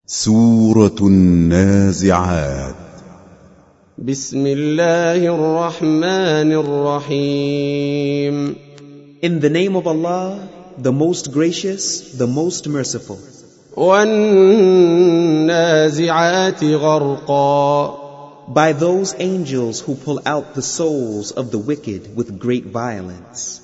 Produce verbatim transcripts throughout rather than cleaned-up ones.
سورة النازعات. بسم الله الرحمن الرحيم. In the name of Allah, the most gracious, the most merciful. والنازعات غرقا. By those angels who pull out the souls of the wicked with great violence.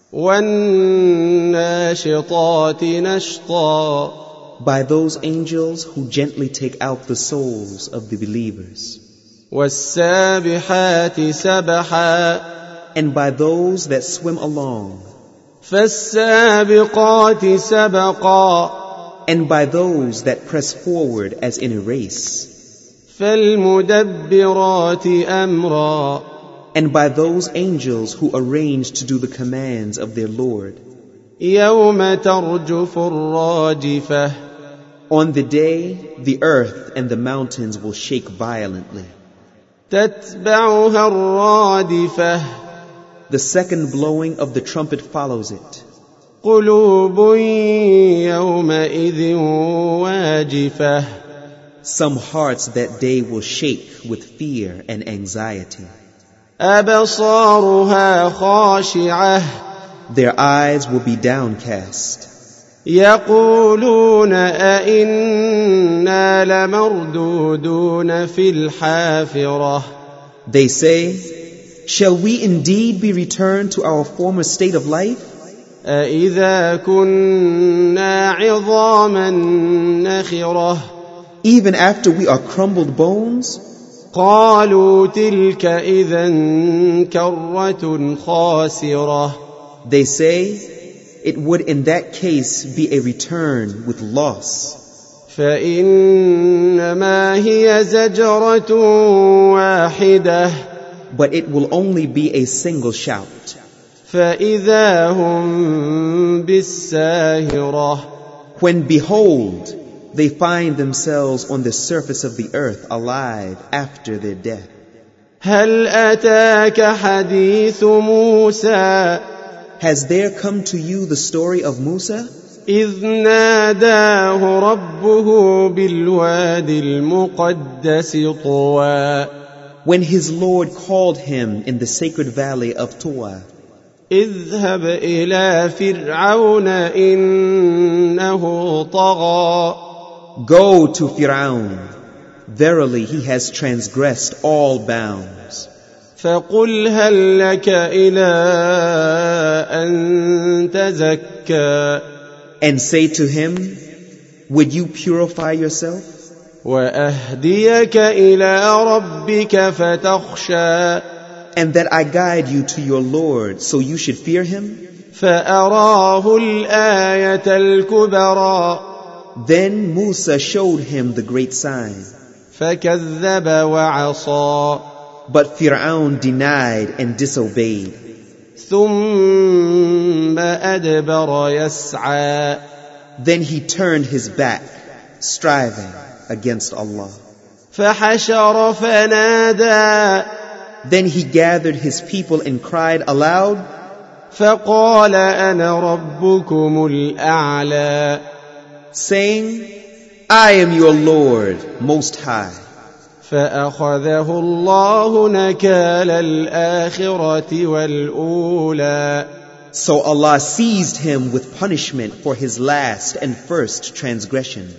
والناشطات نشطا. By those angels who gently take out the souls of the believers. والسابحات سبحا. And by those that swim along. فالسابقات سبقا. And by those that press forward as in a race. فالمدبرات أمرا. And by those angels who arrange to do the commands of their Lord. يوم ترجف الراجفة. On the day, the earth and the mountains will shake violently. تتبعها الرادفة. The second blowing of the trumpet follows it. قلوب يومئذ واجفة. Some hearts that day will shake with fear and anxiety. أبصارها خاشعة. Their eyes will be downcast. يقولون أئنا لمردودون في الحافرة. They say, shall we indeed be returned to our former state of life? أئذا كنا عظاما نخرة. Even after we are crumbled bones? قالوا تلك إذا كرة خاسرة. They say, it would in that case be a return with loss. فإنما هي زجرة واحدة. But it will only be a single shout. فإذا هم بالساهرة. When behold, they find themselves on the surface of the earth alive after their death. هل أتاك حديث موسى. Has there come to you the story of Musa? إذ ناداه ربه بالوادي المقدس طوى. When his Lord called him in the sacred valley of Tuwa. اذهب إلى فرعون إنه طغى. Go to Fir'aun. Verily he has transgressed all bounds. فقل هل لك إلى أن تزكى. And say to him, would you purify yourself? وأهديك إلى ربك فتخشى. And that I guide you to your Lord, so you should fear him? فأراه الآية الكبرى. Then Musa showed him the great sign. فكذب وعصى. But Fir'aun denied and disobeyed. ثم أدبر يسعى. Then he turned his back, striving against Allah. فحشر فنادى. Then he gathered his people and cried aloud. فقال أنا ربكم الأعلى. Saying, I am your Lord, Most High. فأخذه الله نكال الآخرة والأولى. So Allah seized him with punishment for his last and first transgression.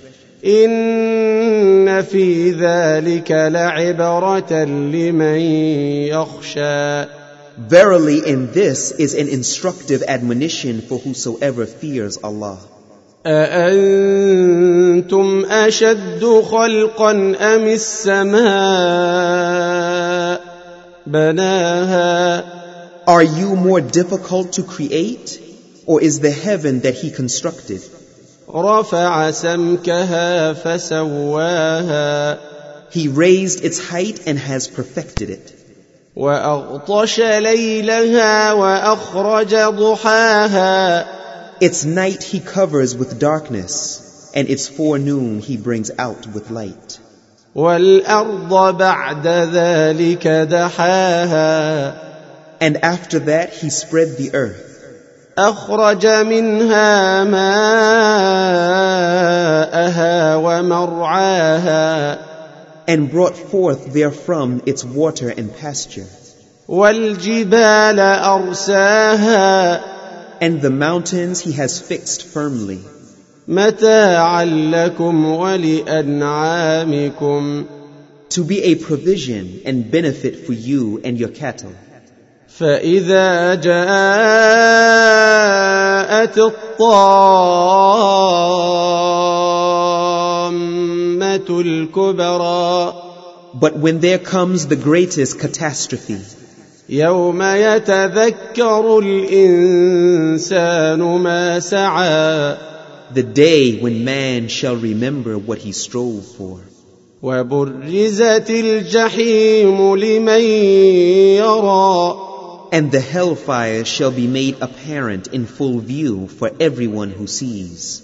إن في ذلك لعبرة لمن يخشى. Verily in this is an instructive admonition for whosoever fears Allah. أأنتم أشد خلقا أم السماء بناها. Are you more difficult to create, or is the heaven that he constructed? رفع سمكها فسواها. He raised its height and has perfected it. وأغطش ليلها وأخرج ضحاها. Its night he covers with darkness, and its forenoon he brings out with light. وَالْأَرْضَ بَعْدَ ذَلِكَ دَحَاهَا. And after that he spread the earth. أخرج منها ماءها ومرعاها and brought forth therefrom its water and pasture. والجبال أرساها And the mountains he has fixed firmly. متاعا لكم ولأنعامكم To be a provision and benefit for you and your cattle. فإذا جاءت الطامة الكبرى But when there comes the greatest catastrophe, يوم يتذكر الإنسان ما سعى the day when man shall remember what he strove for, وبرزت الجحيم لمن يرى and the hellfire shall be made apparent in full view for everyone who sees.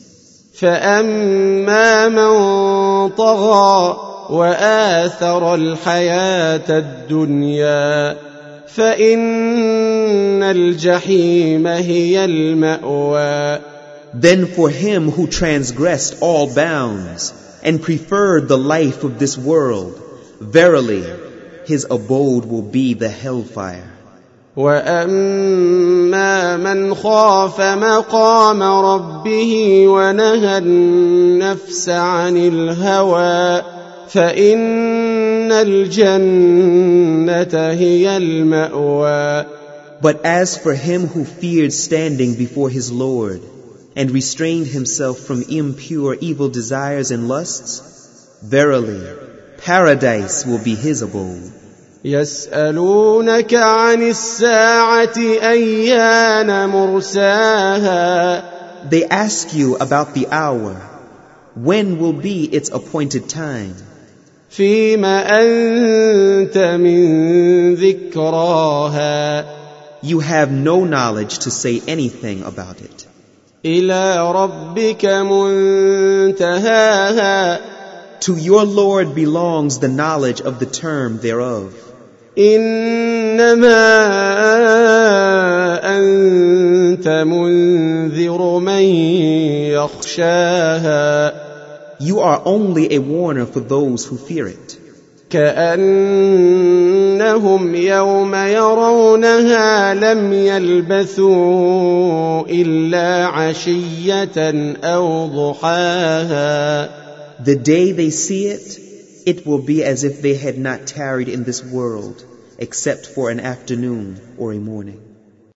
فأما من طغى وآثر الحياة الدنيا فإن الجحيم هي المأوى. Then for him who transgressed all bounds and preferred the life of this world, verily his abode will be the hellfire. وأما من خاف مقام ربه ونهى النفس عن الهوى فإن الجنة هي المأوى. But as for him who feared standing before his Lord and restrained himself from impure evil desires and lusts, verily paradise will be his abode. يسألونك عن الساعة أيان مرساها They ask you about the hour. When will be its appointed time? فيما أنت من ذكراها You have no knowledge to say anything about it. إلى ربك منتهاها To your Lord belongs the knowledge of the term thereof. إنما أنت منذر من يخشاها You are only a warner for those who fear it. كأنهم يوم يرونها لم يلبثوا إلا عشية أو ضحاها. The day they see it, it will be as if they had not tarried in this world except for an afternoon or a morning.